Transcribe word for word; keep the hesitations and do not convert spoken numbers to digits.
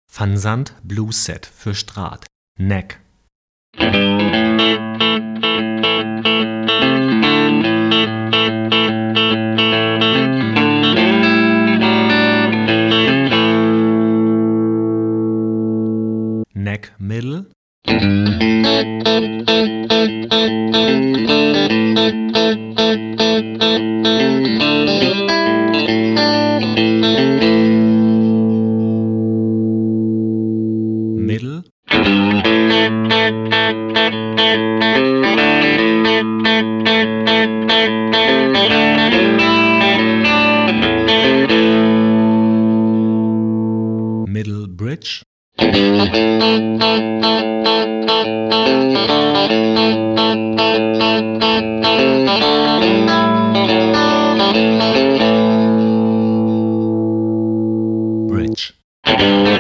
Van Sant Blues Set für Straat. Neck. Neck middle. Middle. Middle bridge. Bridge.